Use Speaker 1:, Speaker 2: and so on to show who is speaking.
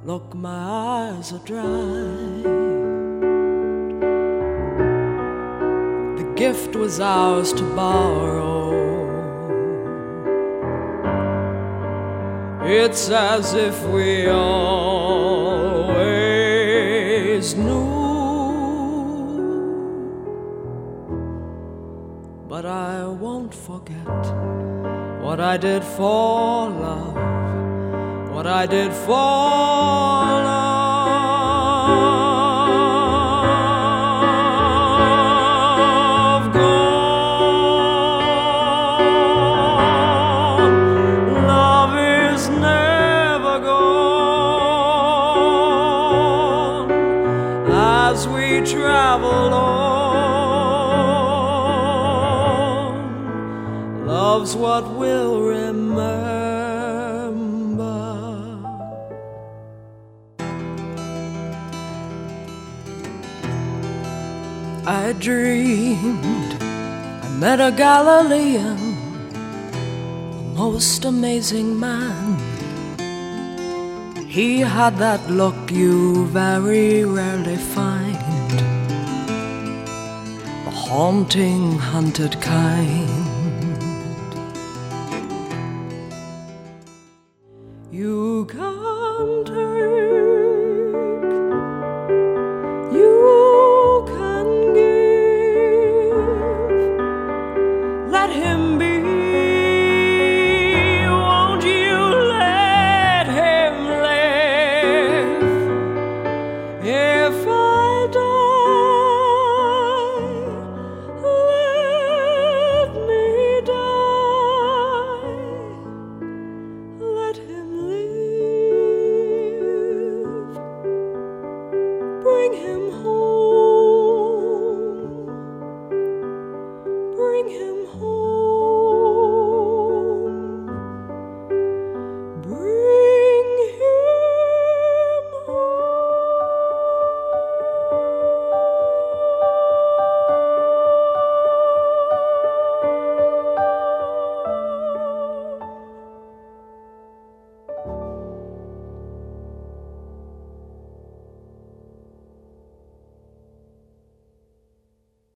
Speaker 1: Look, my eyes are dry. The gift was ours to borrow. It's as if we always knew. But I won't forget what I did for love, what I did for love. Gone, love is never gone. As we travel on, love's what we'll remember. I dreamed I met a Galilean, a most amazing man. He had that look you very rarely find, the haunting, hunted kind. You can take, you can give. Let him be, won't you let him live? If I die, let me die. Let him live. Bring him home. Bring him home.